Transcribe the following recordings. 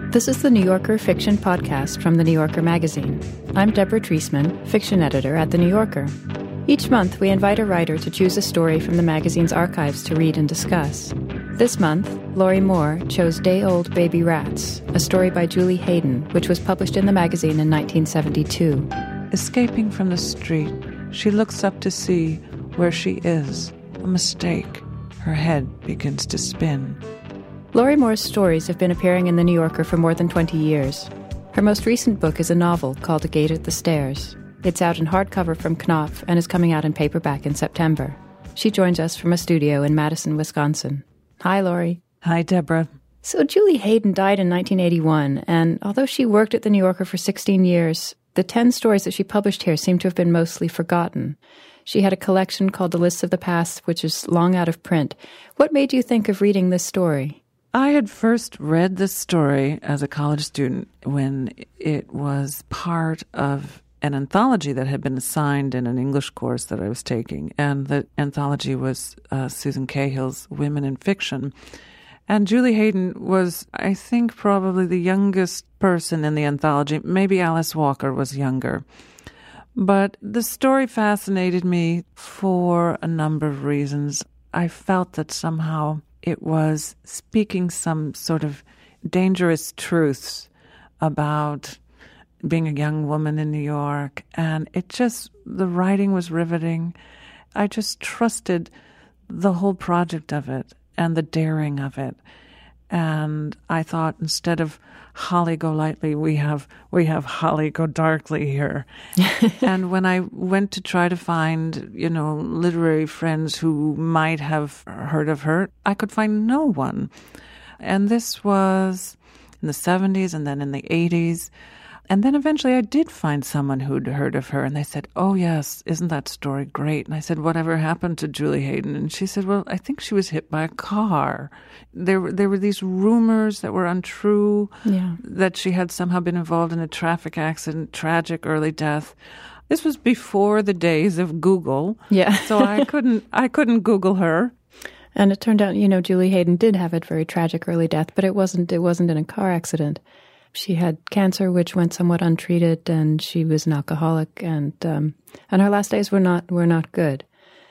This is the New Yorker Fiction Podcast from The New Yorker magazine. I'm Deborah Treisman, fiction editor at The New Yorker. Each month, we invite a writer to choose a story from the magazine's archives to read and discuss. This month, Lori Moore chose Day-Old Baby Rats, a story by Julie Hayden, which was published in the magazine in 1972. Escaping from the street, she looks up to see where she is. A mistake. Her head begins to spin. Lori Moore's stories have been appearing in The New Yorker for more than 20 years. Her most recent book is a novel called A Gate at the Stairs. It's out in hardcover from Knopf and is coming out in paperback in September. She joins us from a studio in Madison, Wisconsin. Hi, Lori. Hi, Deborah. So Julie Hayden died in 1981, and although she worked at The New Yorker for 16 years, the 10 stories that she published here seem to have been mostly forgotten. She had a collection called The Lists of the Past, which is long out of print. What made you think of reading this story? I had first read this story as a college student when it was part of an anthology that had been assigned in an English course that I was taking. And the anthology was Susan Cahill's Women in Fiction. And Julie Hayden was, I think, probably the youngest person in the anthology. Maybe Alice Walker was younger. But the story fascinated me for a number of reasons. I felt that somehow it was speaking some sort of dangerous truths about being a young woman in New York. And the writing was riveting. I just trusted the whole project of it and the daring of it. And I thought, instead of Holly go lightly, we have Holly go darkly here. And when I went to try to find, literary friends who might have heard of her, I could find no one. And this was in the 70s and then in the 80s. And then eventually I did find someone who'd heard of her, and they said, "Oh, yes, isn't that story great?" And I said, "Whatever happened to Julie Hayden?" And she said, "Well, I think she was hit by a car." There were these rumors that were untrue, that she had somehow been involved in a traffic accident, tragic early death. This was before the days of Google, so I couldn't Google her. And it turned out, Julie Hayden did have a very tragic early death, but it wasn't in a car accident. She had cancer, which went somewhat untreated, and she was an alcoholic, and her last days were not good.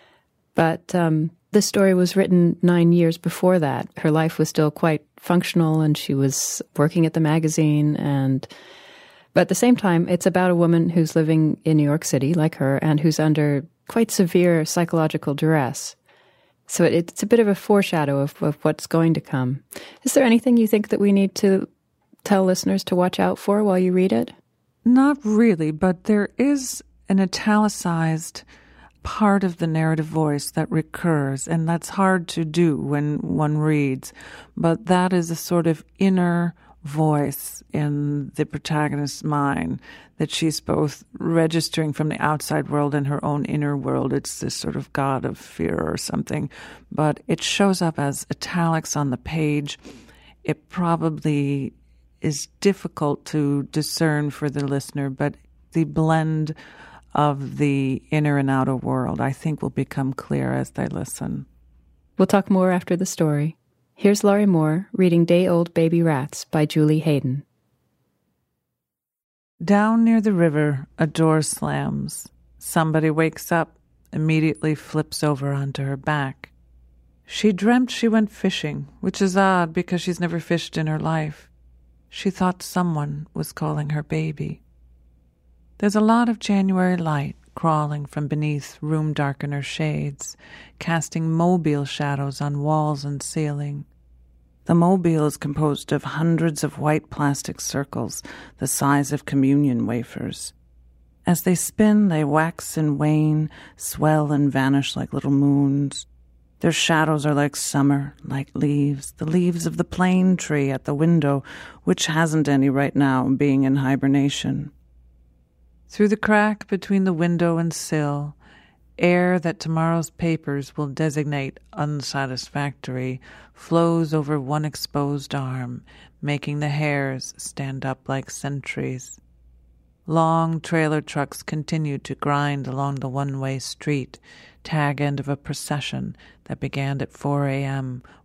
But this story was written 9 years before that. Her life was still quite functional, and she was working at the magazine. But at the same time, it's about a woman who's living in New York City, like her, and who's under quite severe psychological duress. So it's a bit of a foreshadow of what's going to come. Is there anything you think that we need to tell listeners to watch out for while you read it? Not really, but there is an italicized part of the narrative voice that recurs, and that's hard to do when one reads. But that is a sort of inner voice in the protagonist's mind that she's both registering from the outside world and her own inner world. It's this sort of god of fear or something, but it shows up as italics on the page. It probably is difficult to discern for the listener, but the blend of the inner and outer world, I think, will become clear as they listen. We'll talk more after the story. Here's Lori Moore reading Day-Old Baby Rats by Julie Hayden. Down near the river, a door slams. Somebody wakes up, immediately flips over onto her back. She dreamt she went fishing, which is odd because she's never fished in her life. She thought someone was calling her baby. There's a lot of January light crawling from beneath room darkener shades, casting mobile shadows on walls and ceiling. The mobile is composed of hundreds of white plastic circles, the size of communion wafers. As they spin, they wax and wane, swell and vanish like little moons. Their shadows are like summer, like leaves, the leaves of the plane tree at the window, which hasn't any right now, being in hibernation. Through the crack between the window and sill, air that tomorrow's papers will designate unsatisfactory flows over one exposed arm, making the hairs stand up like sentries. Long trailer trucks continued to grind along the one-way street, tag end of a procession that began at 4 a.m.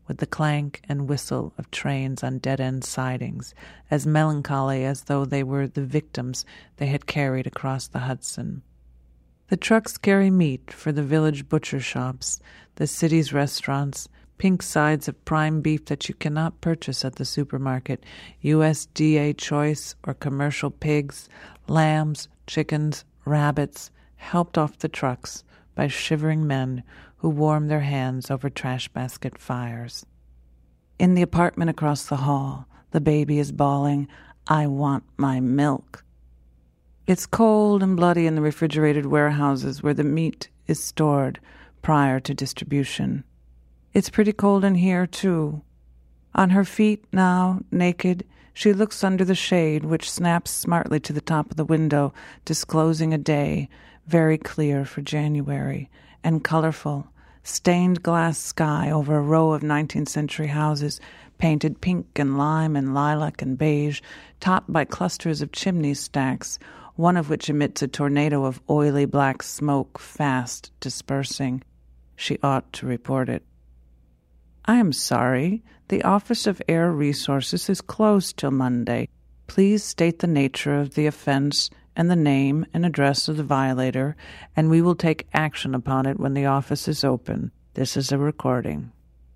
with the clank and whistle of trains on dead-end sidings, as melancholy as though they were the victims they had carried across the Hudson. The trucks carry meat for the village butcher shops, the city's restaurants, pink sides of prime beef that you cannot purchase at the supermarket, USDA choice or commercial pigs, lambs, chickens, rabbits, helped off the trucks by shivering men who warm their hands over trash basket fires. In the apartment across the hall, the baby is bawling, "I want my milk." It's cold and bloody in the refrigerated warehouses where the meat is stored prior to distribution. It's pretty cold in here, too. On her feet now, naked, she looks under the shade, which snaps smartly to the top of the window, disclosing a day very clear for January and colorful, stained glass sky over a row of 19th century houses painted pink and lime and lilac and beige, topped by clusters of chimney stacks, one of which emits a tornado of oily black smoke fast dispersing. She ought to report it. "I am sorry. The Office of Air Resources is closed till Monday. Please state the nature of the offense and the name and address of the violator, and we will take action upon it when the office is open. This is a recording."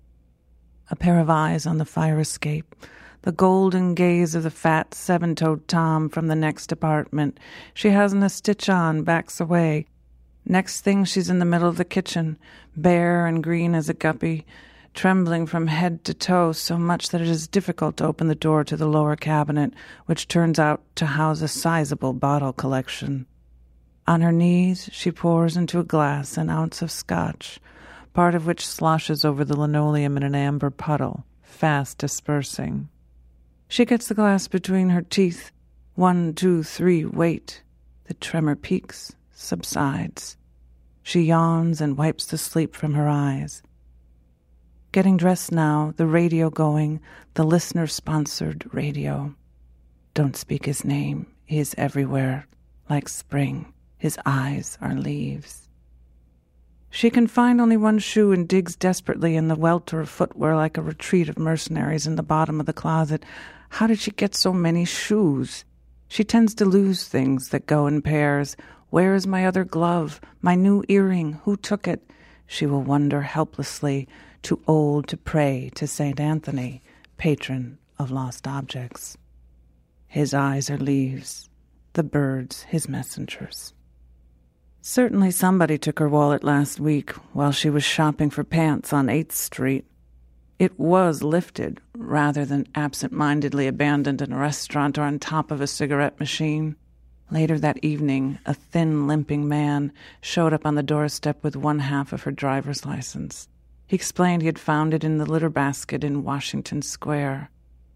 A pair of eyes on the fire escape, the golden gaze of the fat seven-toed Tom from the next apartment. She hasn't a stitch on, backs away. Next thing she's in the middle of the kitchen, bare and green as a guppy, trembling from head to toe so much that it is difficult to open the door to the lower cabinet, which turns out to house a sizable bottle collection. On her knees, she pours into a glass an ounce of scotch, part of which sloshes over the linoleum in an amber puddle, fast dispersing. She gets the glass between her teeth. 1, 2, 3, wait. The tremor peaks, subsides. She yawns and wipes the sleep from her eyes. Getting dressed now, the radio going, the listener-sponsored radio. Don't speak his name. He is everywhere, like spring. His eyes are leaves. She can find only one shoe and digs desperately in the welter of footwear like a retreat of mercenaries in the bottom of the closet. How did she get so many shoes? She tends to lose things that go in pairs. Where is my other glove? My new earring? Who took it? She will wonder helplessly, too old to pray to St. Anthony, patron of lost objects. His eyes are leaves, the birds his messengers. Certainly somebody took her wallet last week while she was shopping for pants on 8th Street. It was lifted rather than absent-mindedly abandoned in a restaurant or on top of a cigarette machine. Later that evening, a thin, limping man showed up on the doorstep with one half of her driver's license. He explained he had found it in the litter basket in Washington Square.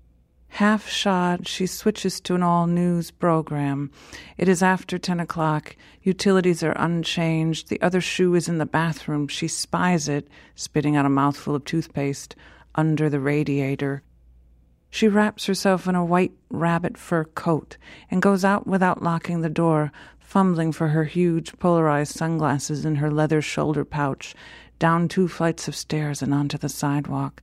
Half-shod, she switches to an all-news program. It is after 10 o'clock. Utilities are unchanged. The other shoe is in the bathroom. She spies it, spitting out a mouthful of toothpaste, under the radiator. She wraps herself in a white rabbit fur coat and goes out without locking the door, fumbling for her huge polarized sunglasses in her leather shoulder pouch, down 2 flights of stairs and onto the sidewalk.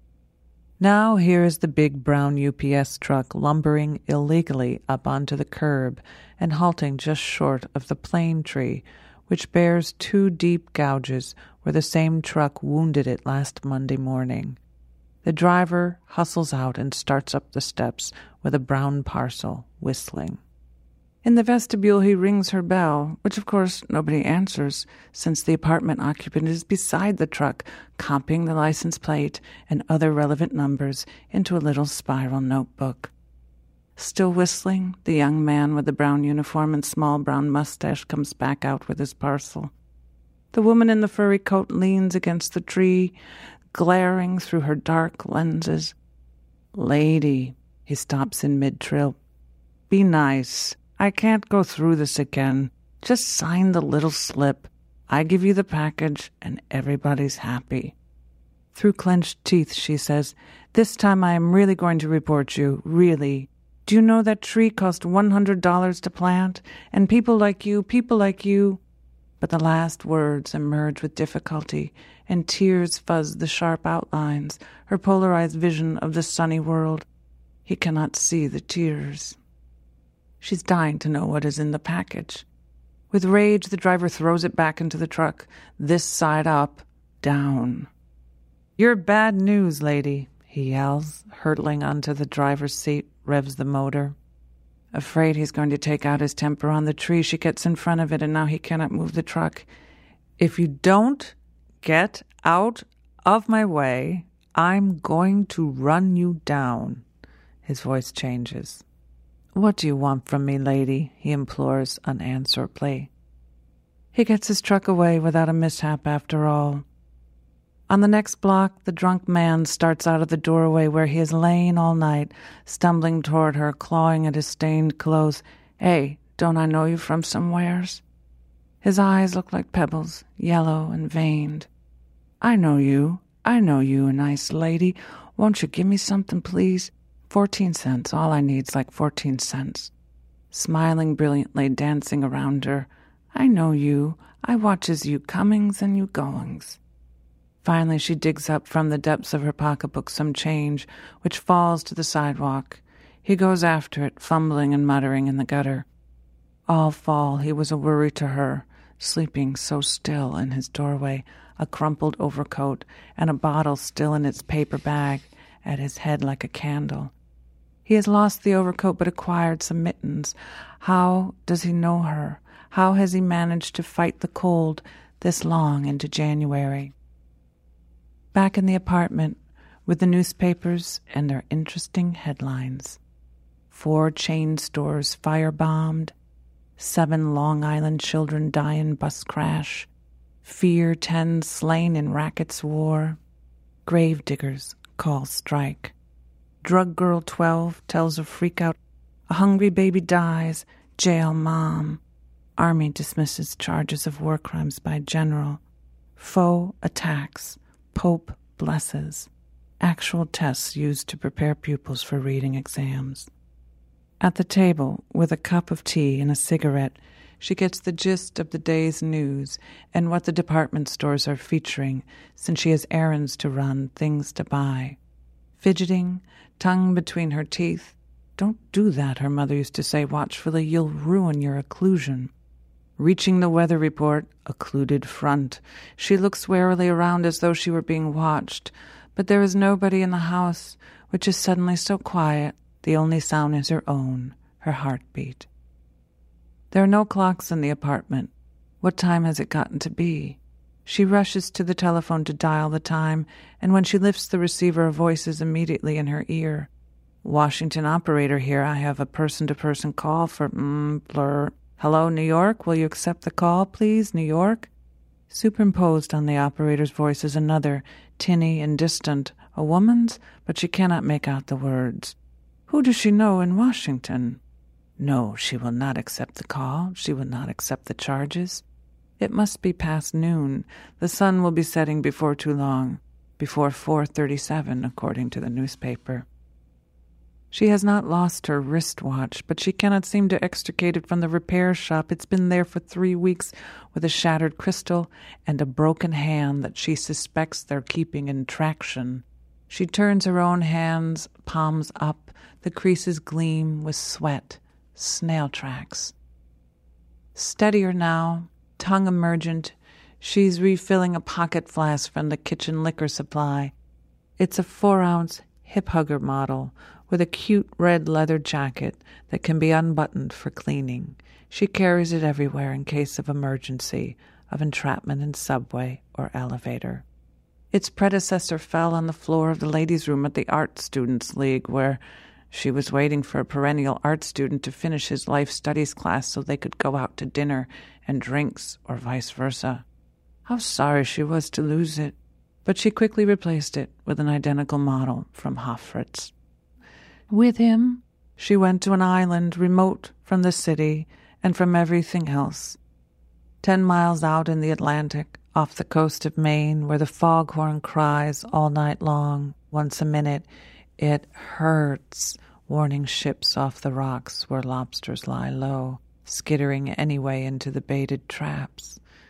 Now here is the big brown UPS truck lumbering illegally up onto the curb and halting just short of the plane tree, which bears 2 deep gouges where the same truck wounded it last Monday morning. The driver hustles out and starts up the steps with a brown parcel, whistling. In the vestibule, he rings her bell, which of course nobody answers, since the apartment occupant is beside the truck, copying the license plate and other relevant numbers into a little spiral notebook. Still whistling, the young man with the brown uniform and small brown mustache comes back out with his parcel. The woman in the furry coat leans against the tree, glaring through her dark lenses. "Lady," he stops in mid-trill, "be nice. I can't go through this again. Just sign the little slip. I give you the package, and everybody's happy." Through clenched teeth, she says, "This time I am really going to report you, really. Do you know that tree cost $100 to plant? And people like you... but the last words emerge with difficulty, and tears fuzz the sharp outlines, her polarized vision of the sunny world. He cannot see the tears. She's dying to know what is in the package. With rage, the driver throws it back into the truck, this side up, down. "You're bad news, lady," he yells, hurtling onto the driver's seat, revs the motor. Afraid he's going to take out his temper on the tree, she gets in front of it, and now he cannot move the truck. "If you don't get out of my way, I'm going to run you down." His voice changes. "What do you want from me, lady?" he implores unanswerably. He gets his truck away without a mishap after all. On the next block, the drunk man starts out of the doorway where he has lain all night, stumbling toward her, clawing at his stained clothes. "Hey, don't I know you from somewheres?" His eyes look like pebbles, yellow and veined. I know you, a nice lady. Won't you give me something, please? 14 cents, all I need's like 14 cents. Smiling brilliantly, dancing around her. I know you, I watches you comings and you goings. Finally, she digs up from the depths of her pocketbook some change, which falls to the sidewalk. He goes after it, fumbling and muttering in the gutter. All fall, he was a worry to her, sleeping so still in his doorway, a crumpled overcoat and a bottle still in its paper bag at his head like a candle. He has lost the overcoat but acquired some mittens. How does he know her? How has he managed to fight the cold this long into January? Back in the apartment, with the newspapers and their interesting headlines. 4 chain stores firebombed, 7 Long Island children die in bus crash, fear 10 slain in rackets war, gravediggers call strike, drug girl 12 tells of freakout, a hungry baby dies, jail mom, army dismisses charges of war crimes by general, foe attacks, Pope blesses, actual tests used to prepare pupils for reading exams. At the table, with a cup of tea and a cigarette, she gets the gist of the day's news and what the department stores are featuring, since she has errands to run, things to buy. Fidgeting, tongue between her teeth. Don't do that, her mother used to say watchfully. You'll ruin your occlusion. Reaching the weather report, occluded front, she looks warily around as though she were being watched, but there is nobody in the house, which is suddenly so quiet, the only sound is her own, her heartbeat. There are no clocks in the apartment. What time has it gotten to be? She rushes to the telephone to dial the time, and when she lifts the receiver, a voice is immediately in her ear. "Washington operator here. I have a person-to-person call for blur. Hello, New York? Will you accept the call, please, New York?" Superimposed on the operator's voice is another, tinny and distant, a woman's, but she cannot make out the words. Who does she know in Washington? No, she will not accept the call. She will not accept the charges. It must be past noon. The sun will be setting before too long, before 4:37, according to the newspaper. She has not lost her wristwatch, but she cannot seem to extricate it from the repair shop. It's been there for 3 weeks with a shattered crystal and a broken hand that she suspects they're keeping in traction. She turns her own hands, palms up. The creases gleam with sweat, snail tracks. Steadier now, tongue emergent, she's refilling a pocket flask from the kitchen liquor supply. It's a 4-ounce hip-hugger model with a cute red leather jacket that can be unbuttoned for cleaning. She carries it everywhere in case of emergency, of entrapment in subway or elevator. Its predecessor fell on the floor of the ladies' room at the Art Students' League, where she was waiting for a perennial art student to finish his life studies class so they could go out to dinner and drinks, or vice versa. How sorry she was to lose it, but she quickly replaced it with an identical model from Hofritz. With him, she went to an island remote from the city and from everything else. 10 miles out in the Atlantic, off the coast of Maine, where the foghorn cries all night long, once a minute, it hurts, warning ships off the rocks where lobsters lie low, skittering anyway into the baited traps.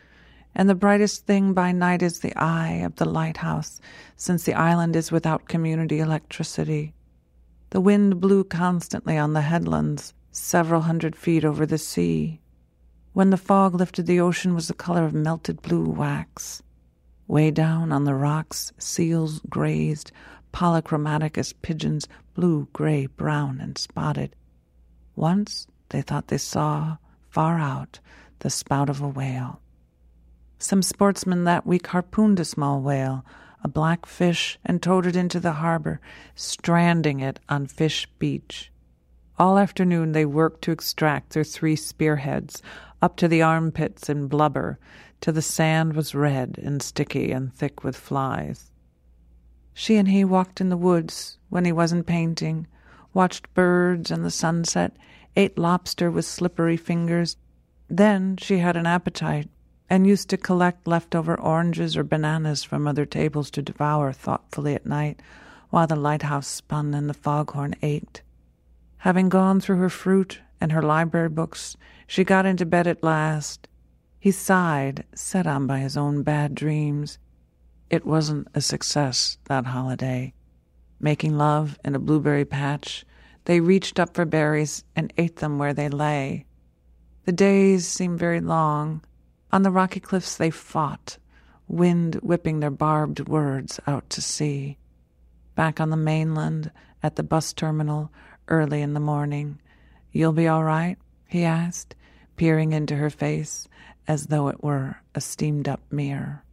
And the brightest thing by night is the eye of the lighthouse, since the island is without community electricity. The wind blew constantly on the headlands, several 100 feet over the sea. When the fog lifted, the ocean was the color of melted blue wax. Way down on the rocks, seals grazed, polychromatic as pigeons, blue, gray, brown, and spotted. Once they thought they saw, far out, the spout of a whale. Some sportsmen that week harpooned a small whale, a black fish, and towed it into the harbor, stranding it on Fish Beach. All afternoon they worked to extract their 3 spearheads, up to the armpits in blubber, till the sand was red and sticky and thick with flies. She and he walked in the woods when he wasn't painting, watched birds and the sunset, ate lobster with slippery fingers. Then she had an appetite and used to collect leftover oranges or bananas from other tables to devour thoughtfully at night while the lighthouse spun and the foghorn ached. Having gone through her fruit and her library books, she got into bed at last. He sighed, set on by his own bad dreams. It wasn't a success, that holiday. Making love in a blueberry patch, they reached up for berries and ate them where they lay. The days seemed very long. On the rocky cliffs they fought, wind whipping their barbed words out to sea. Back on the mainland, at the bus terminal, early in the morning. "You'll be all right?" he asked, peering into her face as though it were a steamed-up mirror.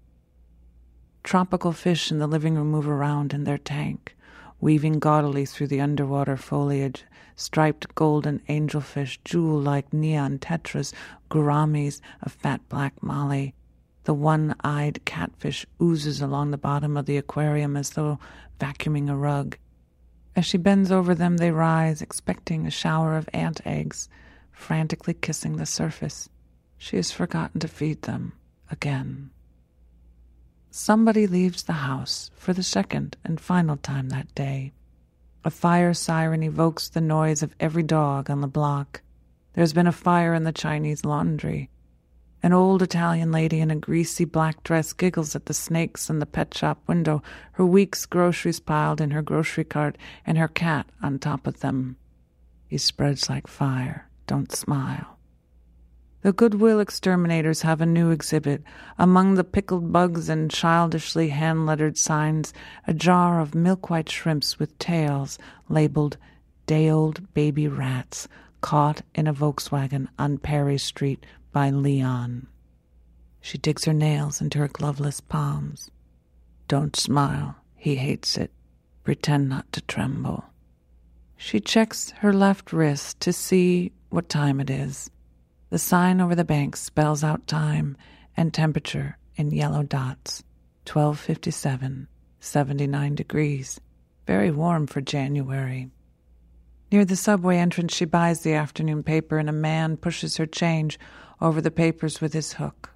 Tropical fish in the living room move around in their tank, weaving gaudily through the underwater foliage, striped golden angelfish, jewel-like neon tetras, gouramis of fat black molly. The one-eyed catfish oozes along the bottom of the aquarium as though vacuuming a rug. As she bends over them, they rise, expecting a shower of ant eggs, frantically kissing the surface. She has forgotten to feed them again. Somebody leaves the house for the second and final time that day. A fire siren evokes the noise of every dog on the block. There's been a fire in the Chinese laundry. An old Italian lady in a greasy black dress giggles at the snakes in the pet shop window, her week's groceries piled in her grocery cart, and her cat on top of them. He spreads like fire. Don't smile. The Goodwill exterminators have a new exhibit. Among the pickled bugs and childishly hand-lettered signs, a jar of milk-white shrimps with tails labeled "Day-Old Baby Rats," caught in a Volkswagen on Perry Street by Leon. She digs her nails into her gloveless palms. Don't smile. He hates it. Pretend not to tremble. She checks her left wrist to see what time it is. The sign over the bank spells out time and temperature in yellow dots. 12:57, 79 degrees. Very warm for January. Near the subway entrance, she buys the afternoon paper, and a man pushes her change over the papers with his hook.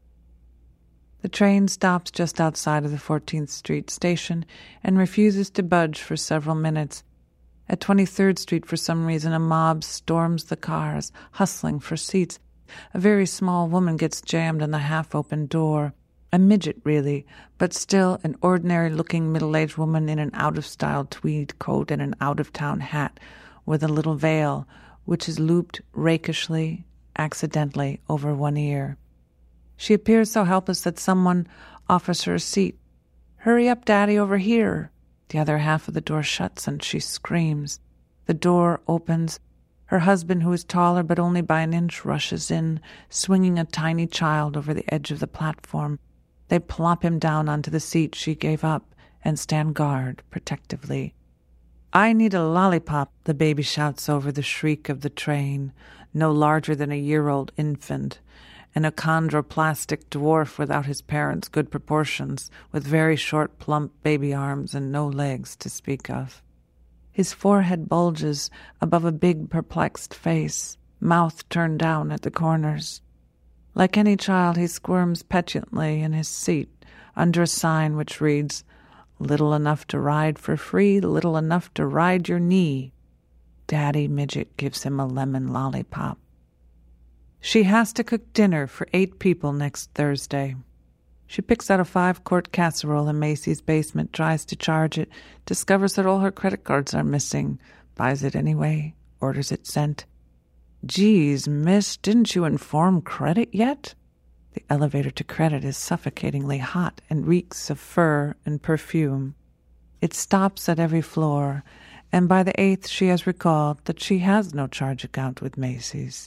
The train stops just outside of the 14th Street station and refuses to budge for several minutes. At 23rd Street, for some reason, a mob storms the cars, hustling for seats. A very small woman gets jammed in the half-open door. A midget, really, but still an ordinary-looking middle-aged woman in an out-of-style tweed coat and an out-of-town hat with a little veil, which is looped rakishly, accidentally, over one ear. She appears so helpless that someone offers her a seat. "Hurry up, Daddy, over here." The other half of the door shuts and she screams. The door opens. Her husband, who is taller but only by an inch, rushes in, swinging a tiny child over the edge of the platform. They plop him down onto the seat she gave up and stand guard protectively. "I need a lollipop," the baby shouts over the shriek of the train, no larger than a year-old infant, an achondroplastic dwarf without his parents' good proportions, with very short, plump baby arms and no legs to speak of. His forehead bulges above a big, perplexed face, mouth turned down at the corners. Like any child, he squirms petulantly in his seat under a sign which reads, "Little enough to ride for free, little enough to ride your knee." Daddy Midget gives him a lemon lollipop. She has to cook dinner for 8 people next Thursday. She picks out a 5-quart casserole in Macy's basement, tries to charge it, discovers that all her credit cards are missing, buys it anyway, orders it sent. Geez, miss, didn't you inform credit yet? The elevator to credit is suffocatingly hot and reeks of fur and perfume. It stops at every floor, and by the 8th she has recalled that she has no charge account with Macy's.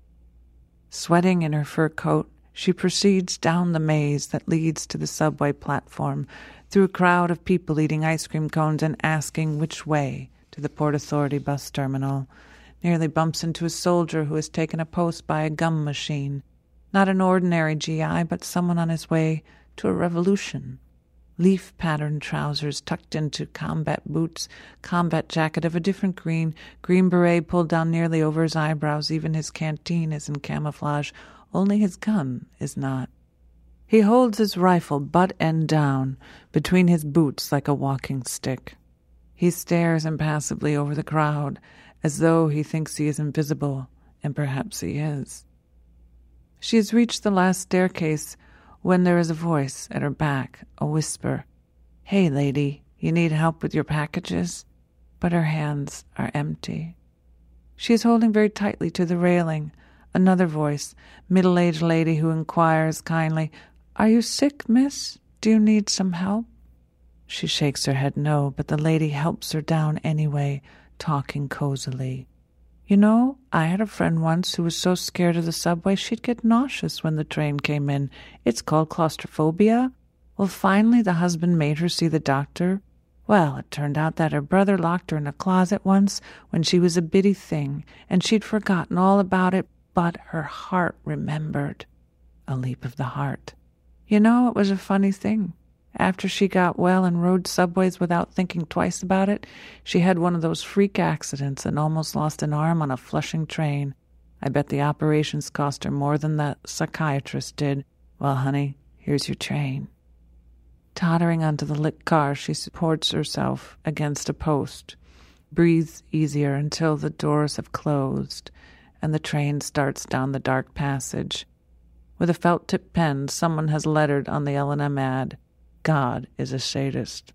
Sweating in her fur coat, she proceeds down the maze that leads to the subway platform, through a crowd of people eating ice cream cones and asking which way to the Port Authority bus terminal. Nearly bumps into a soldier who has taken a post by a gum machine. Not an ordinary GI, but someone on his way to a revolution. Leaf-patterned trousers tucked into combat boots, combat jacket of a different green, green beret pulled down nearly over his eyebrows. Even his canteen is in camouflage. Only his gun is not. He holds his rifle butt end down between his boots like a walking stick. He stares impassively over the crowd as though he thinks he is invisible, and perhaps he is. She has reached the last staircase when there is a voice at her back, a whisper. "Hey, lady, you need help with your packages?" But her hands are empty. She is holding very tightly to the railing. Another voice, middle-aged lady who inquires kindly, "Are you sick, miss? Do you need some help?" She shakes her head no, but the lady helps her down anyway, talking cozily. "You know, I had a friend once who was so scared of the subway she'd get nauseous when the train came in. It's called claustrophobia. Well, finally the husband made her see the doctor. Well, it turned out that her brother locked her in a closet once when she was a bitty thing, and she'd forgotten all about it, but her heart remembered. A leap of the heart. You know, it was a funny thing. After she got well and rode subways without thinking twice about it, she had one of those freak accidents and almost lost an arm on a Flushing train. I bet the operations cost her more than that psychiatrist did. Well, honey, here's your train." Tottering onto the lit car, she supports herself against a post, breathes easier until the doors have closed, and the train starts down the dark passage. With a felt-tip pen, someone has lettered on the L&M ad, "God is a sadist."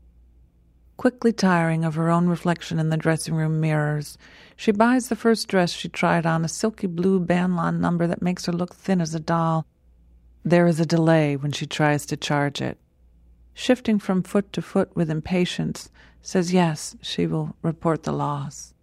Quickly tiring of her own reflection in the dressing room mirrors, she buys the first dress she tried on, a silky blue Banlon number that makes her look thin as a doll. There is a delay when she tries to charge it. Shifting from foot to foot with impatience, says yes, she will report the loss.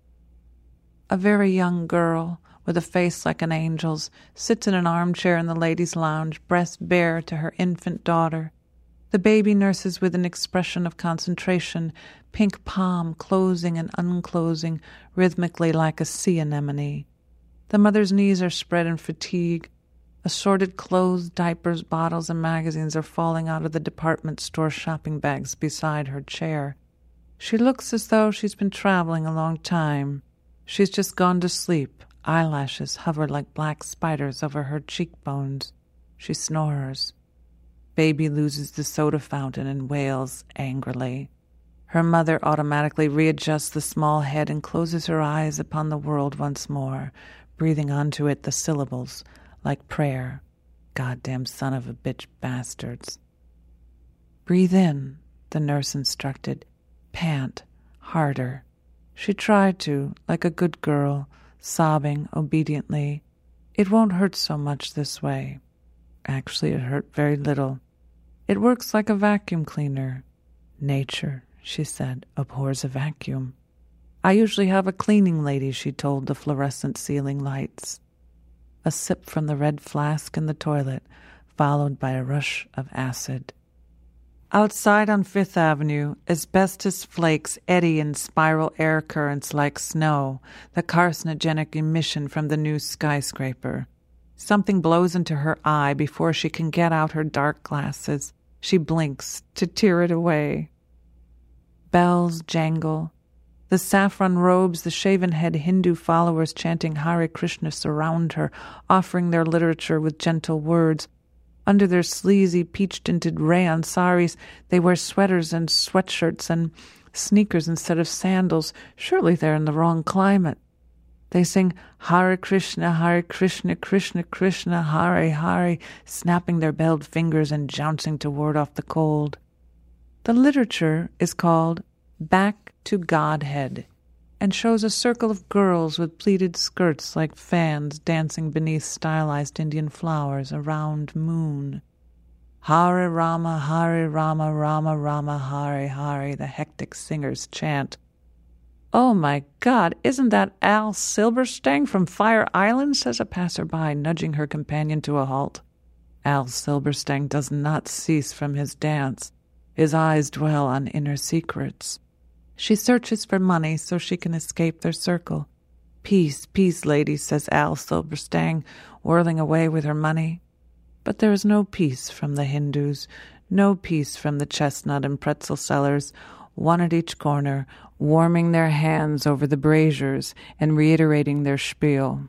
A very young girl, with a face like an angel's, sits in an armchair in the ladies' lounge, breast bare to her infant daughter. The baby nurses with an expression of concentration, pink palm closing and unclosing rhythmically like a sea anemone. The mother's knees are spread in fatigue. Assorted clothes, diapers, bottles, and magazines are falling out of the department store shopping bags beside her chair. She looks as though she's been traveling a long time. She's just gone to sleep. Eyelashes hover like black spiders over her cheekbones. She snores. Baby loses the soda fountain and wails angrily. Her mother automatically readjusts the small head and closes her eyes upon the world once more, breathing onto it the syllables, like prayer. "Goddamn son of a bitch bastards." "Breathe in," the nurse instructed. "Pant. Harder." She tried to, like a good girl, sobbing obediently. "It won't hurt so much this way." Actually, it hurt very little. "It works like a vacuum cleaner." "Nature," she said, "abhors a vacuum." "I usually have a cleaning lady," she told the fluorescent ceiling lights. A sip from the red flask in the toilet, followed by a rush of acid. Outside on Fifth Avenue, asbestos flakes eddy in spiral air currents like snow, the carcinogenic emission from the new skyscraper. Something blows into her eye before she can get out her dark glasses. She blinks to tear it away. Bells jangle. The saffron robes, the shaven-head Hindu followers chanting Hare Krishna surround her, offering their literature with gentle words. Under their sleazy, peach-tinted rayon saris, they wear sweaters and sweatshirts and sneakers instead of sandals. Surely they're in the wrong climate. They sing Hare Krishna, Krishna Krishna, Hare Hare, snapping their belled fingers and jouncing to ward off the cold. The literature is called Back to Godhead and shows a circle of girls with pleated skirts like fans dancing beneath stylized Indian flowers, a round moon. Hare Rama, Rama Rama, Hare Hare, the hectic singers chant. "Oh, my God, isn't that Al Silberstein from Fire Island?" says a passerby, nudging her companion to a halt. Al Silberstein does not cease from his dance. His eyes dwell on inner secrets. She searches for money so she can escape their circle. "Peace, peace, lady," says Al Silberstein, whirling away with her money. But there is no peace from the Hindus, no peace from the chestnut and pretzel sellers, one at each corner, warming their hands over the braziers and reiterating their spiel.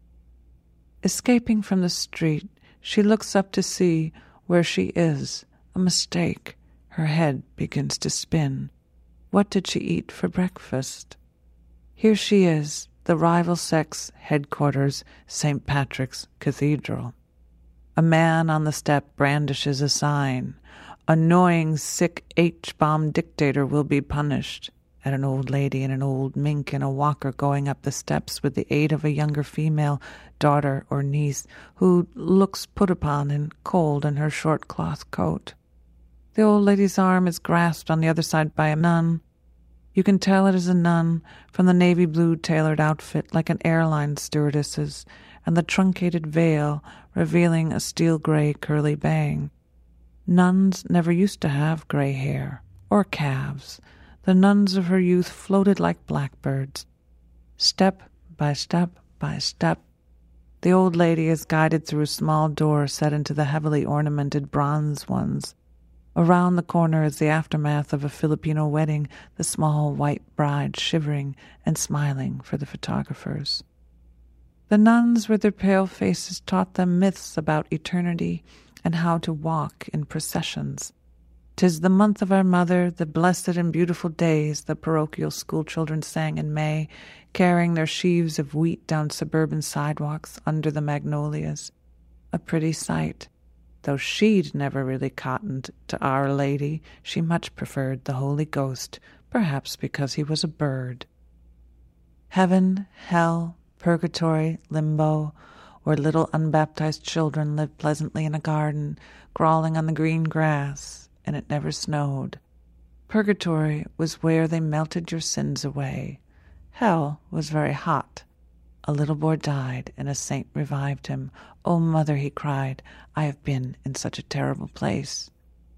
Escaping from the street, she looks up to see where she is. A mistake. Her head begins to spin. What did she eat for breakfast? Here she is, the rival sex headquarters, St. Patrick's Cathedral. A man on the step brandishes a sign. "Annoying, sick H-bomb dictator will be punished," at an old lady and an old mink in a walker going up the steps with the aid of a younger female, daughter or niece, who looks put upon and cold in her short cloth coat. The old lady's arm is grasped on the other side by a nun. You can tell it is a nun from the navy blue tailored outfit like an airline stewardess's, and the truncated veil revealing a steel-gray curly bang. Nuns never used to have gray hair, or calves. The nuns of her youth floated like blackbirds. Step by step by step, the old lady is guided through a small door set into the heavily ornamented bronze ones. Around the corner is the aftermath of a Filipino wedding, the small white bride shivering and smiling for the photographers. The nuns with their pale faces taught them myths about eternity and how to walk in processions. "'Tis the month of our mother, the blessed and beautiful days," the parochial schoolchildren sang in May, carrying their sheaves of wheat down suburban sidewalks under the magnolias. A pretty sight. Though she'd never really cottoned to Our Lady, she much preferred the Holy Ghost, perhaps because he was a bird. Heaven, hell, purgatory, limbo, where little unbaptized children lived pleasantly in a garden, crawling on the green grass, and it never snowed. Purgatory was where they melted your sins away. Hell was very hot. A little boy died, and a saint revived him. "Oh, mother," he cried, "I have been in such a terrible place."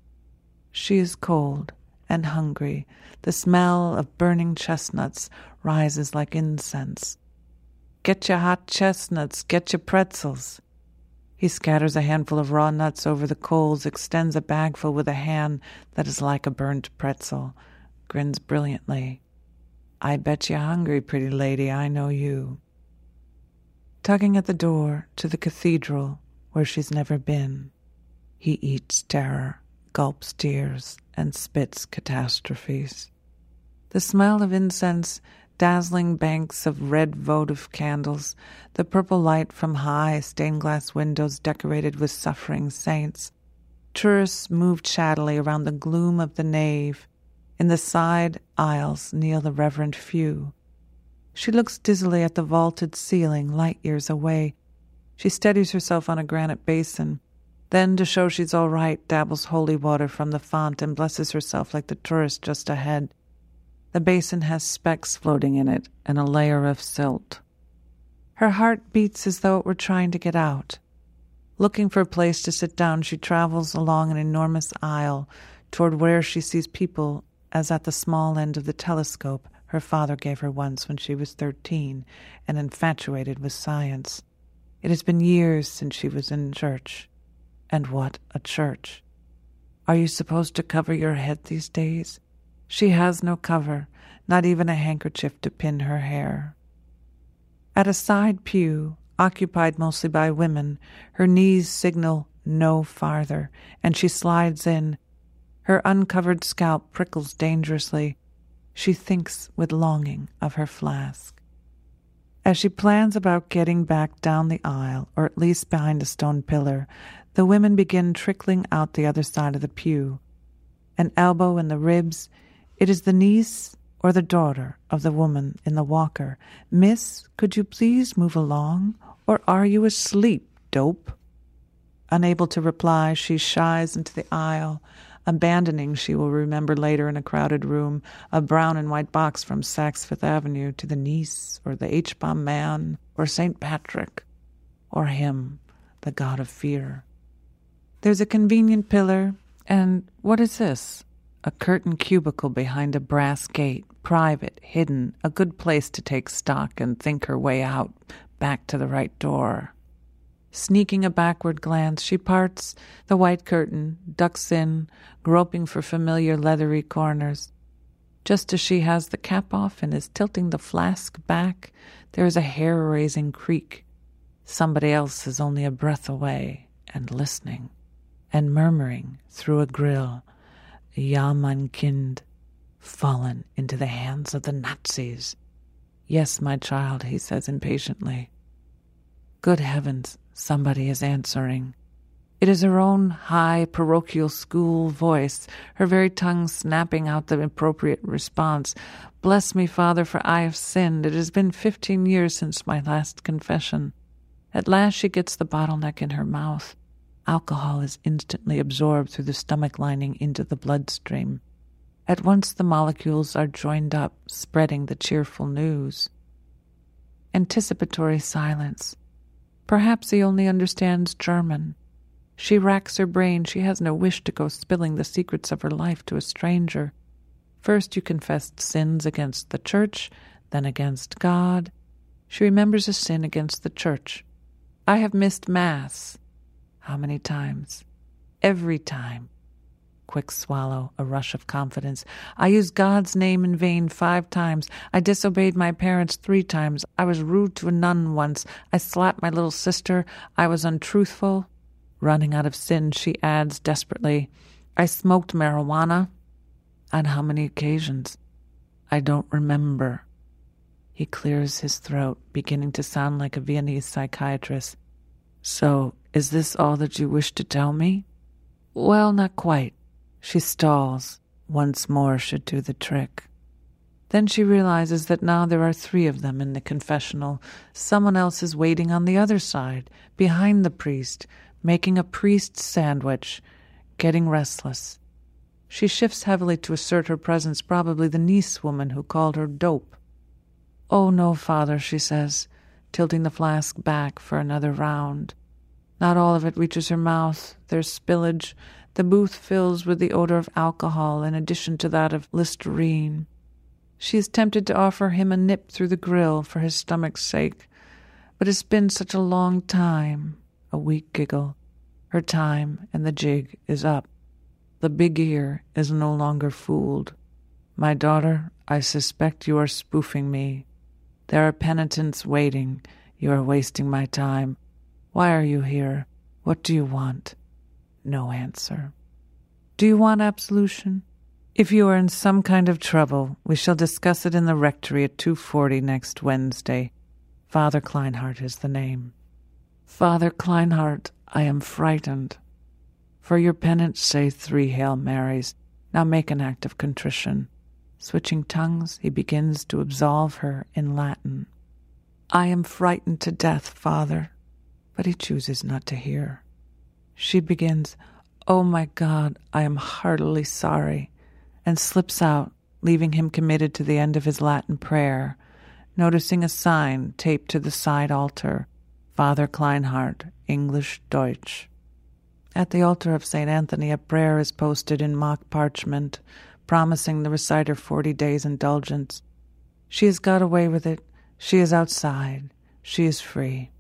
She is cold and hungry. The smell of burning chestnuts rises like incense. "Get your hot chestnuts, get your pretzels." He scatters a handful of raw nuts over the coals, extends a bagful with a hand that is like a burnt pretzel, grins brilliantly. "I bet you're hungry, pretty lady, I know you." Tugging at the door to the cathedral where she's never been, he eats terror, gulps tears, and spits catastrophes. The smell of incense, dazzling banks of red votive candles, the purple light from high stained-glass windows decorated with suffering saints. Tourists move chattily around the gloom of the nave. In the side aisles kneel the reverent few. She looks dizzily at the vaulted ceiling, light years away. She steadies herself on a granite basin. Then, to show she's all right, dabbles holy water from the font and blesses herself like the tourist just ahead. The basin has specks floating in it and a layer of silt. Her heart beats as though it were trying to get out. Looking for a place to sit down, she travels along an enormous aisle toward where she sees people as at the small end of the telescope her father gave her once when she was 13 and infatuated with science. It has been years since she was in church. And what a church. Are you supposed to cover your head these days? She has no cover, not even a handkerchief to pin her hair. At a side pew, occupied mostly by women, her knees signal no farther, and she slides in. Her uncovered scalp prickles dangerously. She thinks with longing of her flask. As she plans about getting back down the aisle, or at least behind a stone pillar, the women begin trickling out the other side of the pew. An elbow in the ribs. It is the niece or the daughter of the woman in the walker. "Miss, could you please move along? Or are you asleep, dope?" Unable to reply, she shies into the aisle, abandoning, she will remember later in a crowded room, a brown and white box from Saks Fifth Avenue to the niece or the H-bomb man or St. Patrick or him, the god of fear. There's a convenient pillar, and what is this? A curtained cubicle behind a brass gate, private, hidden, a good place to take stock and think her way out, back to the right door. Sneaking a backward glance, she parts the white curtain, ducks in, groping for familiar leathery corners. Just as she has the cap off and is tilting the flask back, there is a hair-raising creak. Somebody else is only a breath away, and listening, and murmuring through a grill, "Ja, mein Kind, fallen into the hands of the Nazis." "Yes, my child," he says impatiently. Good heavens, somebody is answering. It is her own high parochial school voice, her very tongue snapping out the appropriate response. "Bless me, Father, for I have sinned. It has been 15 years since my last confession." At last she gets the bottleneck in her mouth. Alcohol is instantly absorbed through the stomach lining into the bloodstream. At once the molecules are joined up, spreading the cheerful news. Anticipatory silence. Perhaps he only understands German. She racks her brain. She has no wish to go spilling the secrets of her life to a stranger. First you confessed sins against the church, then against God. She remembers a sin against the church. "I have missed Mass." How many times? Every time. Quick swallow, a rush of confidence. "I used God's name in vain 5 times. I disobeyed my parents 3 times. I was rude to a nun once. I slapped my little sister. I was untruthful." Running out of sin, she adds desperately, "I smoked marijuana." On how many occasions? "I don't remember." He clears his throat, beginning to sound like a Viennese psychiatrist. "So, is this all that you wish to tell me?" "Well, not quite." She stalls. Once more should do the trick. Then she realizes that now there are 3 of them in the confessional. Someone else is waiting on the other side, behind the priest, making a priest's sandwich, getting restless. She shifts heavily to assert her presence, probably the niece woman who called her dope. "Oh, no, Father," she says, tilting the flask back for another round. Not all of it reaches her mouth. There's spillage. The booth fills with the odor of alcohol in addition to that of Listerine. She is tempted to offer him a nip through the grill for his stomach's sake. But it's been such a long time. A weak giggle. Her time and the jig is up. The big ear is no longer fooled. "My daughter, I suspect you are spoofing me. There are penitents waiting. You are wasting my time. Why are you here? What do you want?" No answer. "Do you want absolution?" "If you are in some kind of trouble, we shall discuss it in the rectory at 2:40 next Wednesday. Father Kleinhardt is the name." "Father Kleinhardt, I am frightened." "For your penance, say 3 Hail Marys. Now make an act of contrition." Switching tongues, he begins to absolve her in Latin. "I am frightened to death, Father." But he chooses not to hear. She begins, "Oh my God, I am heartily sorry," and slips out, leaving him committed to the end of his Latin prayer, noticing a sign taped to the side altar, "Father Kleinhardt, English Deutsch." At the altar of St. Anthony, a prayer is posted in mock parchment, promising the reciter 40 days indulgence. She has got away with it. She is outside. She is free.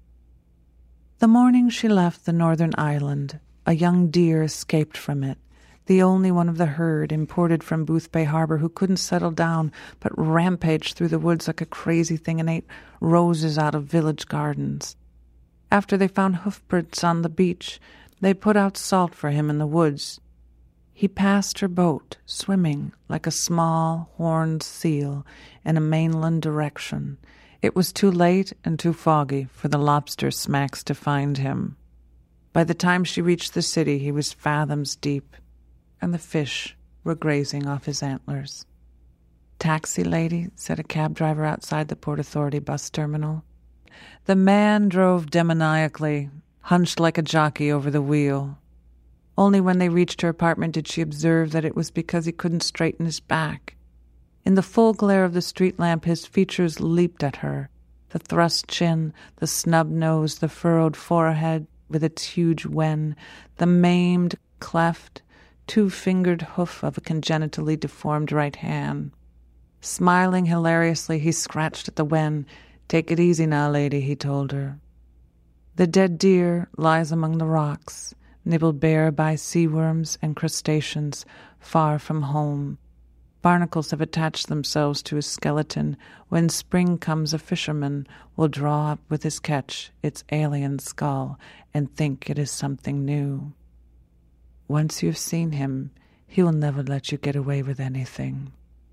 The morning she left the northern island, a young deer escaped from it, the only one of the herd imported from Boothbay Harbor who couldn't settle down but rampaged through the woods like a crazy thing and ate roses out of village gardens. After they found hoofprints on the beach, they put out salt for him in the woods. He passed her boat, swimming like a small horned seal in a mainland direction. It was too late and too foggy for the lobster smacks to find him. By the time she reached the city, he was fathoms deep, and the fish were grazing off his antlers. "Taxi, lady," said a cab driver outside the Port Authority bus terminal. The man drove demoniacally, hunched like a jockey over the wheel. Only when they reached her apartment did she observe that it was because he couldn't straighten his back. In the full glare of the street lamp, his features leaped at her. The thrust chin, the snub nose, the furrowed forehead with its huge wen, the maimed, cleft, two-fingered hoof of a congenitally deformed right hand. Smiling hilariously, he scratched at the wen. "Take it easy now, lady," he told her. The dead deer lies among the rocks, nibbled bare by sea worms and crustaceans, far from home. Barnacles have attached themselves to his skeleton. When spring comes, a fisherman will draw up with his catch its alien skull and think it is something new. Once you have seen him, he will never let you get away with anything.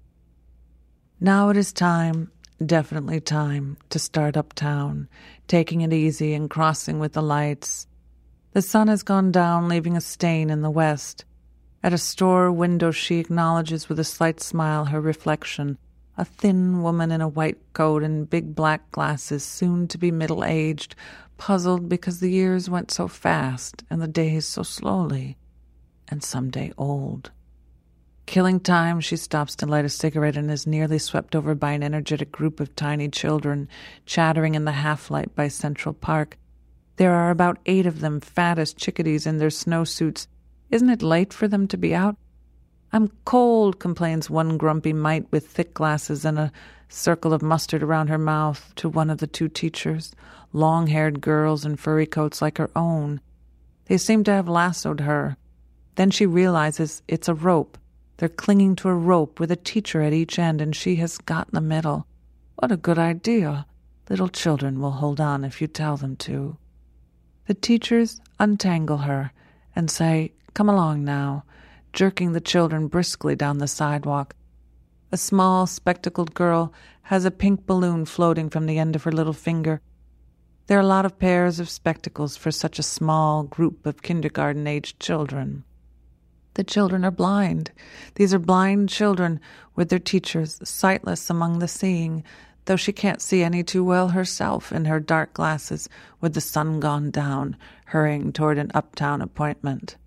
Now it is time, definitely time, to start uptown, taking it easy and crossing with the lights. The sun has gone down, leaving a stain in the west. At a store window she acknowledges with a slight smile her reflection, a thin woman in a white coat and big black glasses, soon to be middle-aged, puzzled because the years went so fast and the days so slowly, and someday old. Killing time, she stops to light a cigarette and is nearly swept over by an energetic group of tiny children chattering in the half-light by Central Park. There are about 8 of them, fat as chickadees in their snowsuits. Isn't it late for them to be out? "I'm cold," complains one grumpy mite with thick glasses and a circle of mustard around her mouth to one of the 2 teachers, long-haired girls in furry coats like her own. They seem to have lassoed her. Then she realizes it's a rope. They're clinging to a rope with a teacher at each end, and she has got in the middle. What a good idea. Little children will hold on if you tell them to. The teachers untangle her and say, "Come along now," jerking the children briskly down the sidewalk. A small, spectacled girl has a pink balloon floating from the end of her little finger. There are a lot of pairs of spectacles for such a small group of kindergarten-aged children. The children are blind. These are blind children with their teachers, sightless among the seeing, though she can't see any too well herself in her dark glasses with the sun gone down, hurrying toward an uptown appointment.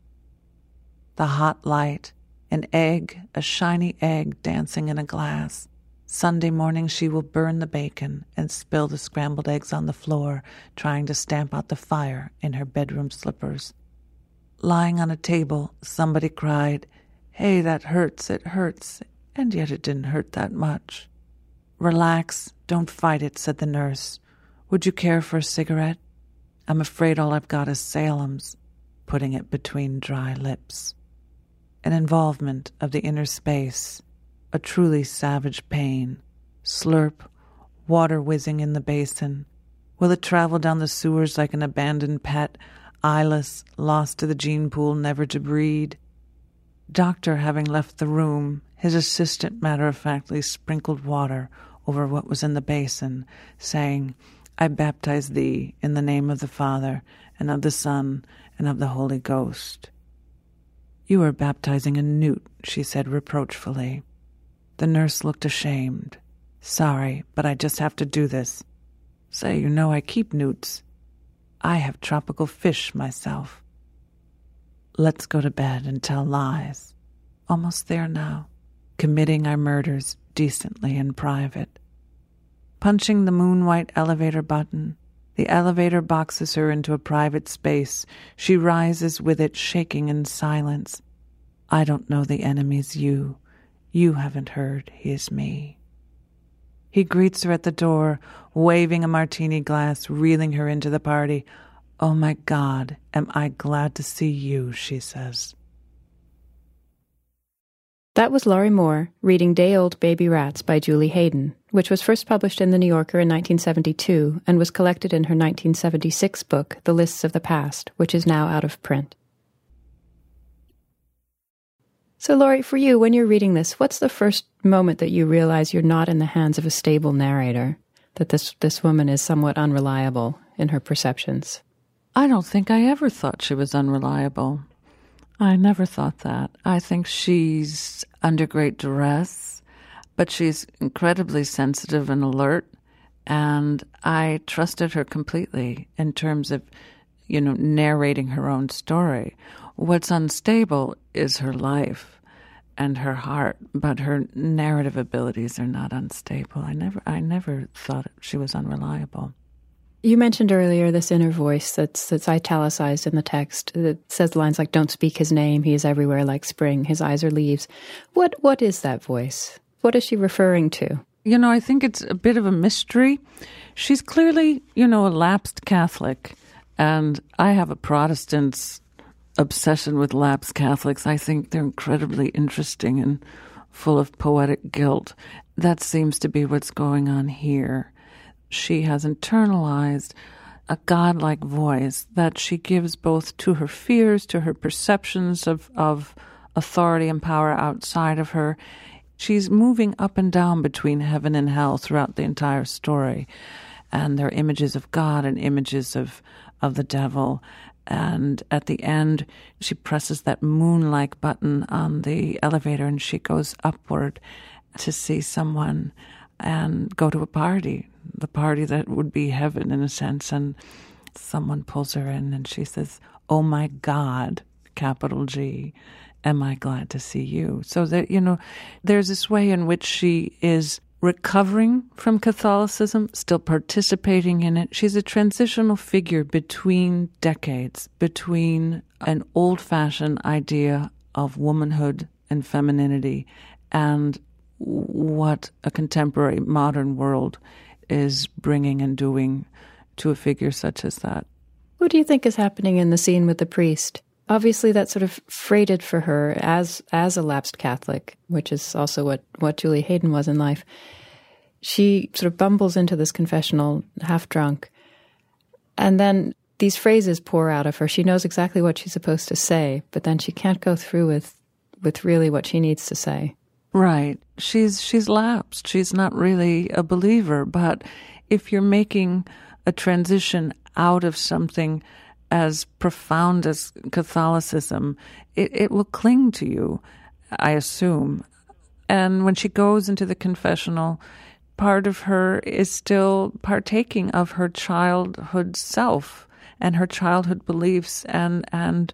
The hot light, an egg, a shiny egg dancing in a glass. Sunday morning she will burn the bacon and spill the scrambled eggs on the floor, trying to stamp out the fire in her bedroom slippers. Lying on a table, somebody cried, "Hey, that hurts, it hurts," and yet it didn't hurt that much. "Relax, don't fight it," said the nurse. "Would you care for a cigarette? I'm afraid all I've got is Salem's," putting it between dry lips. An involvement of the inner space, a truly savage pain. Slurp, water whizzing in the basin. Will it travel down the sewers like an abandoned pet, eyeless, lost to the gene pool, never to breed? Doctor having left the room, his assistant matter-of-factly sprinkled water over what was in the basin, saying, "I baptize thee in the name of the Father, and of the Son, and of the Holy Ghost." "You are baptizing a newt," she said reproachfully. The nurse looked ashamed. "Sorry, but I just have to do this. Say, you know I keep newts. I have tropical fish myself. Let's go to bed and tell lies. Almost there now, committing our murders decently in private." Punching the moon-white elevator button, the elevator boxes her into a private space. She rises with it, shaking in silence. "I don't know the enemy's you. You haven't heard he is me." He greets her at the door, waving a martini glass, reeling her into the party. "Oh my God, am I glad to see you," she says. That was Laurie Moore reading Day-Old Baby Rats by Julie Hayden, which was first published in The New Yorker in 1972 and was collected in her 1976 book, The Lists of the Past, which is now out of print. So, Laurie, for you, when you're reading this, what's the first moment that you realize you're not in the hands of a stable narrator? that this woman is somewhat unreliable in her perceptions? I don't think I ever thought she was unreliable. I never thought that. I think she's under great duress, but she's incredibly sensitive and alert, and I trusted her completely in terms of, narrating her own story. What's unstable is her life and her heart, but her narrative abilities are not unstable. I never thought she was unreliable. You mentioned earlier this inner voice that's italicized in the text that says lines like, "Don't speak his name, he is everywhere like spring, his eyes are leaves." What is that voice? What is she referring to? I think it's a bit of a mystery. She's clearly, a lapsed Catholic, and I have a Protestant's obsession with lapsed Catholics. I think they're incredibly interesting and full of poetic guilt. That seems to be what's going on here. She has internalized a godlike voice that she gives both to her fears, to her perceptions of authority and power outside of her. She's moving up and down between heaven and hell throughout the entire story. And there are images of God and images of the devil. And at the end, she presses that moon-like button on the elevator and she goes upward to see someone and go to a party, the party that would be heaven in a sense. And someone pulls her in and she says, "Oh my God," capital G, "am I glad to see you." So that, there's this way in which she is recovering from Catholicism, still participating in it. She's a transitional figure between decades, between an old-fashioned idea of womanhood and femininity and what a contemporary modern world is bringing and doing to a figure such as that. What do you think is happening in the scene with the priest? Obviously, that's sort of freighted for her as a lapsed Catholic, which is also what Julie Hayden was in life. She sort of bumbles into this confessional half drunk, and then these phrases pour out of her. She knows exactly what she's supposed to say, but then she can't go through with really what she needs to say. Right. She's lapsed. She's not really a believer. But if you're making a transition out of something as profound as Catholicism, it will cling to you, I assume. And when she goes into the confessional, part of her is still partaking of her childhood self and her childhood beliefs and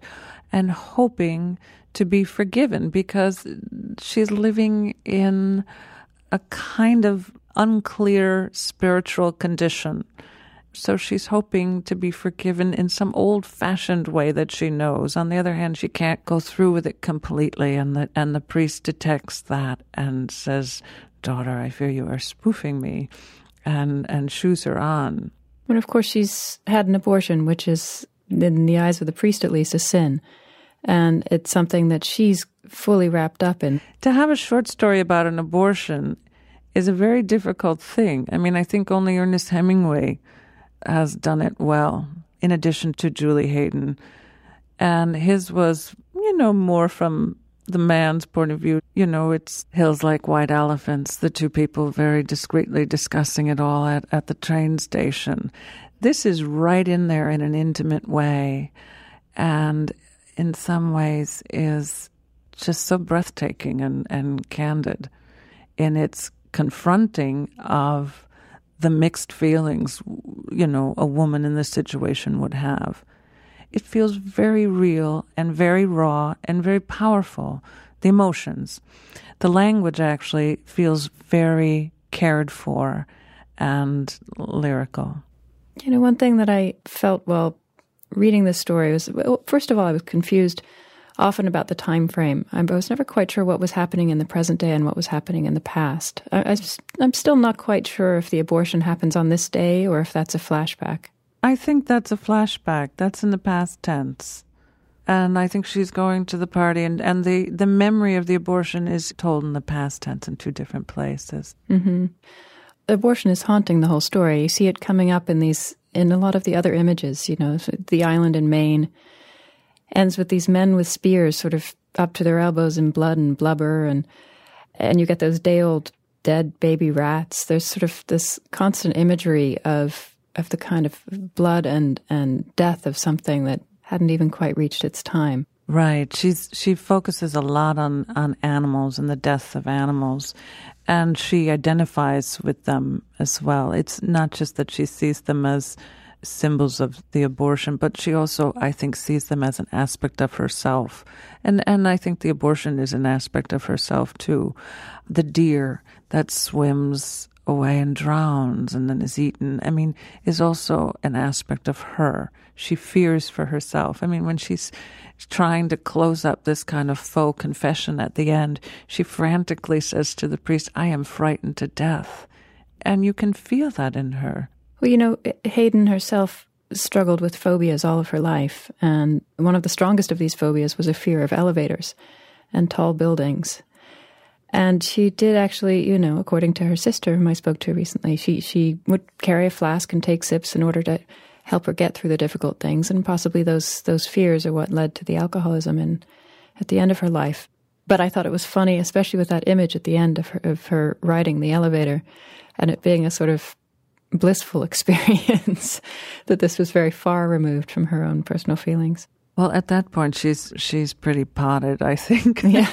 hoping to be forgiven, because she's living in a kind of unclear spiritual condition. So she's hoping to be forgiven in some old-fashioned way that she knows. On the other hand, she can't go through with it completely, and the priest detects that and says, "Daughter, I fear you are spoofing me," and shoos her on. And of course, she's had an abortion, which is, in the eyes of the priest at least, a sin. And it's something that she's fully wrapped up in. To have a short story about an abortion is a very difficult thing. I mean, I think only Ernest Hemingway has done it well, in addition to Julie Hayden. And his was, more from the man's point of view. It's Hills Like White Elephants, the two people very discreetly discussing it all at the train station. This is right in there in an intimate way, and in some ways is just so breathtaking and candid in its confronting of the mixed feelings, a woman in this situation would have. It feels very real and very raw and very powerful, the emotions. The language actually feels very cared for and lyrical. One thing that I felt while reading this story was, first of all, I was confused often about the time frame. I was never quite sure what was happening in the present day and what was happening in the past. I'm still not quite sure if the abortion happens on this day or if that's a flashback. I think that's a flashback. That's in the past tense. And I think she's going to the party, and the memory of the abortion is told in the past tense in two different places. Mm-hmm. Abortion is haunting the whole story. You see it coming up in a lot of the other images. The island in Maine ends with these men with spears sort of up to their elbows in blood and blubber, and you get those day-old dead baby rats. There's sort of this constant imagery of the kind of blood and death of something that hadn't even quite reached its time. Right. She focuses a lot on animals and the deaths of animals, and she identifies with them as well. It's not just that she sees them as symbols of the abortion, but she also, I think, sees them as an aspect of herself. And I think the abortion is an aspect of herself too. The deer that swims away and drowns and then is eaten, I mean, is also an aspect of her. She fears for herself. I mean, when she's trying to close up this kind of faux confession at the end, she frantically says to the priest, "I am frightened to death." And you can feel that in her. Well, Hayden herself struggled with phobias all of her life, and one of the strongest of these phobias was a fear of elevators and tall buildings. And she did actually, according to her sister, whom I spoke to recently, she would carry a flask and take sips in order to help her get through the difficult things, and possibly those fears are what led to the alcoholism at the end of her life. But I thought it was funny, especially with that image at the end of her riding the elevator, and it being a sort of blissful experience, that this was very far removed from her own personal feelings. Well, at that point, she's pretty potted, I think. Yeah.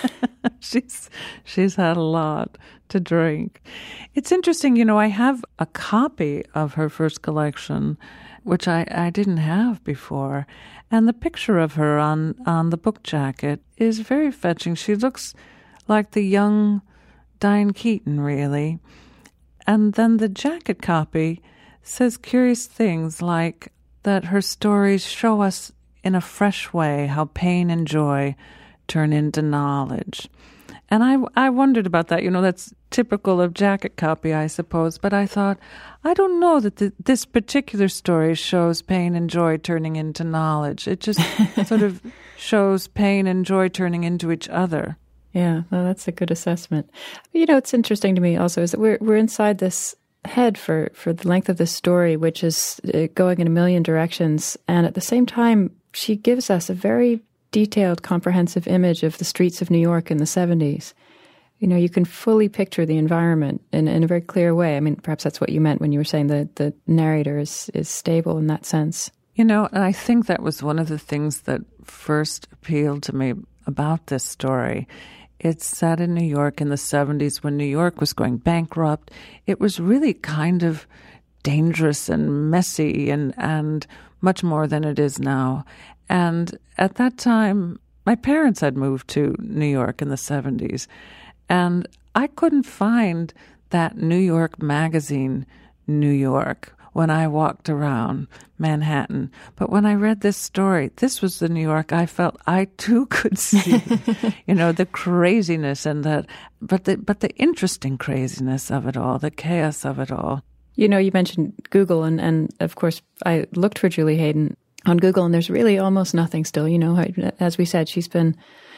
she's had a lot to drink. It's interesting, I have a copy of her first collection, which I didn't have before. And the picture of her on the book jacket is very fetching. She looks like the young Diane Keaton, really. And then the jacket copy says curious things like that her stories show us in a fresh way how pain and joy turn into knowledge. And I wondered about that. That's typical of jacket copy, I suppose. But I thought, I don't know that this particular story shows pain and joy turning into knowledge. It just sort of shows pain and joy turning into each other. Yeah, well, that's a good assessment. It's interesting to me also is that we're inside this head for the length of this story, which is going in a million directions. And at the same time, she gives us a very detailed, comprehensive image of the streets of New York in the 70s. You can fully picture the environment in a very clear way. I mean, perhaps that's what you meant when you were saying that the narrator is stable in that sense. And I think that was one of the things that first appealed to me about this story. It's set in New York in the 70s when New York was going bankrupt. It was really kind of dangerous and messy and much more than it is now. And at that time, my parents had moved to New York in the 70s. And I couldn't find that New York magazine, New York, when I walked around Manhattan. But when I read this story, this was the New York I felt I too could see. The craziness and but the interesting craziness of it all, the chaos of it all. You mentioned Google, and of course I looked for Julie Hayden on Google, and there's really almost nothing still. As we said, she's been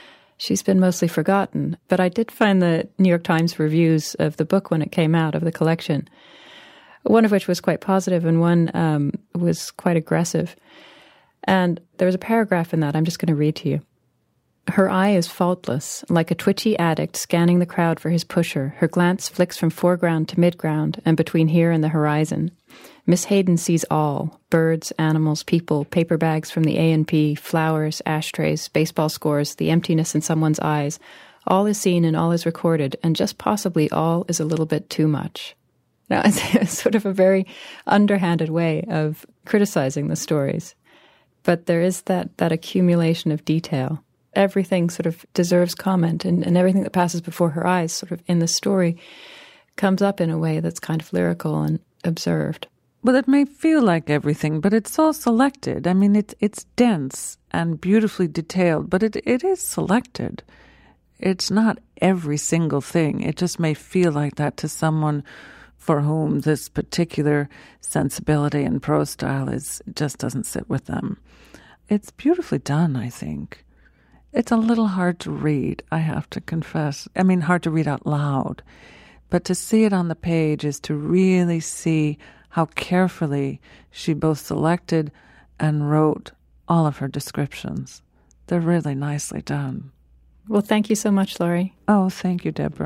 mostly forgotten. But I did find the New York Times reviews of the book when it came out, of the collection, one of which was quite positive and one was quite aggressive. And there was a paragraph in that I'm just going to read to you. Her eye is faultless, like a twitchy addict scanning the crowd for his pusher. Her glance flicks from foreground to midground and between here and the horizon. Miss Hayden sees all: birds, animals, people, paper bags from the A&P, flowers, ashtrays, baseball scores, the emptiness in someone's eyes. All is seen and all is recorded, and just possibly all is a little bit too much. Now, it's sort of a very underhanded way of criticizing the stories. But there is that accumulation of detail. Everything sort of deserves comment, and everything that passes before her eyes sort of in the story comes up in a way that's kind of lyrical and observed. Well, it may feel like everything, but it's all selected. I mean, it's dense and beautifully detailed, but it is selected. It's not every single thing. It just may feel like that to someone for whom this particular sensibility and prose style just doesn't sit with them. It's beautifully done, I think. It's a little hard to read, I have to confess. I mean, hard to read out loud. But to see it on the page is to really see how carefully she both selected and wrote all of her descriptions. They're really nicely done. Well, thank you so much, Laurie. Oh, thank you, Deborah.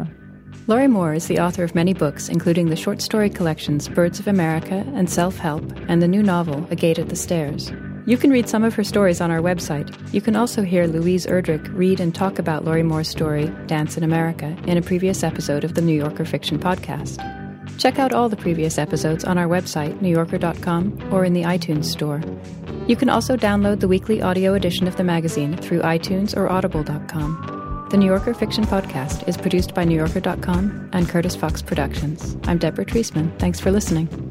Lori Moore is the author of many books, including the short story collections Birds of America and Self-Help, and the new novel A Gate at the Stairs. You can read some of her stories on our website. You can also hear Louise Erdrich read and talk about Lori Moore's story, Dance in America, in a previous episode of the New Yorker Fiction Podcast. Check out all the previous episodes on our website, newyorker.com, or in the iTunes store. You can also download the weekly audio edition of the magazine through iTunes or audible.com. The New Yorker Fiction Podcast is produced by newyorker.com and Curtis Fox Productions. I'm Deborah Treisman. Thanks for listening.